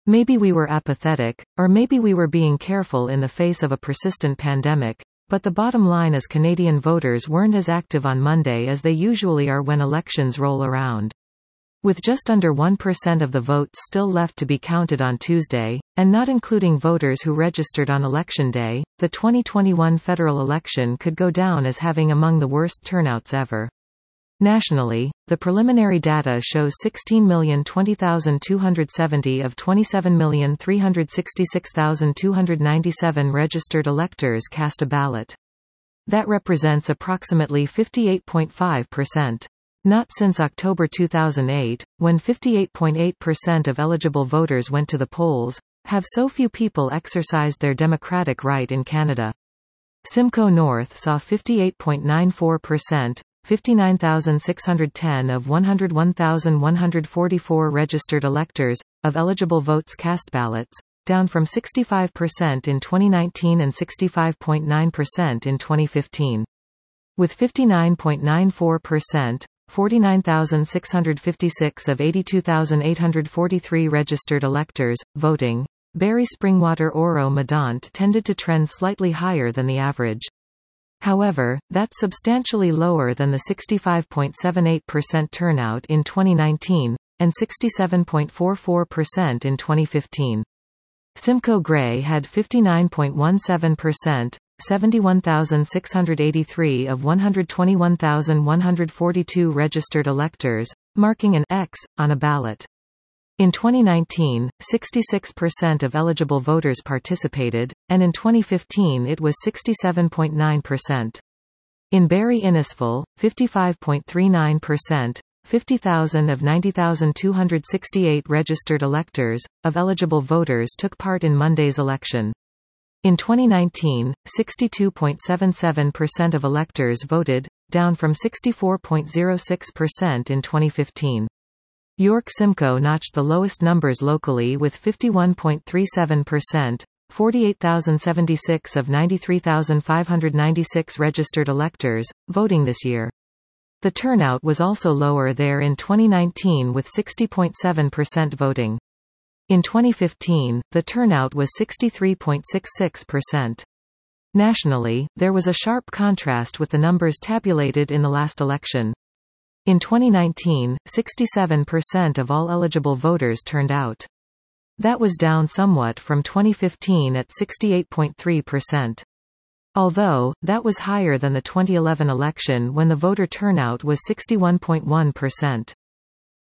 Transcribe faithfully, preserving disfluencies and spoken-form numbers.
Maybe we were apathetic, or maybe we were being careful in the face of a persistent pandemic, but the bottom line is Canadian voters weren't as active on Monday as they usually are when elections roll around. With just under one percent of the votes still left to be counted on Tuesday, and not including voters who registered on Election Day, the twenty twenty-one federal election could go down as having among the worst turnouts ever. Nationally, the preliminary data shows sixteen million twenty thousand two hundred seventy of twenty-seven million three hundred sixty-six thousand two hundred ninety-seven registered electors cast a ballot. That represents approximately fifty-eight point five percent. Not since October two thousand eight, when fifty-eight point eight percent of eligible voters went to the polls, have so few people exercised their democratic right in Canada. Simcoe North saw fifty-eight point nine four percent, fifty-nine thousand six hundred ten of one hundred one thousand one hundred forty-four registered electors, of eligible votes cast ballots, down from sixty-five percent in twenty nineteen and sixty-five point nine percent in twenty fifteen. With fifty-nine point nine four percent, forty-nine thousand six hundred fifty-six of eighty-two thousand eight hundred forty-three registered electors, voting, Barrie Springwater Oro Medonte tended to trend slightly higher than the average. However, that's substantially lower than the sixty-five point seven eight percent turnout in twenty nineteen, and sixty-seven point four four percent in twenty fifteen. Simcoe Grey had fifty-nine point one seven percent, seventy-one thousand six hundred eighty-three of one hundred twenty-one thousand one hundred forty-two registered electors, marking an X on a ballot. In twenty nineteen, sixty-six percent of eligible voters participated, and in twenty fifteen it was sixty-seven point nine percent. In Barrie Innisfil, fifty-five point three nine percent, fifty thousand of ninety thousand two hundred sixty-eight registered electors, of eligible voters took part in Monday's election. In twenty nineteen, sixty-two point seven seven percent of electors voted, down from sixty-four point zero six percent in twenty fifteen. York Simcoe notched the lowest numbers locally with fifty-one point three seven percent, forty-eight thousand seventy-six of ninety-three thousand five hundred ninety-six registered electors, voting this year. The turnout was also lower there in twenty nineteen with sixty point seven percent voting. In twenty fifteen, the turnout was sixty-three point six six percent. Nationally, there was a sharp contrast with the numbers tabulated in the last election. In twenty nineteen, sixty-seven percent of all eligible voters turned out. That was down somewhat from twenty fifteen at sixty-eight point three percent. Although, that was higher than the twenty eleven election when the voter turnout was sixty-one point one percent.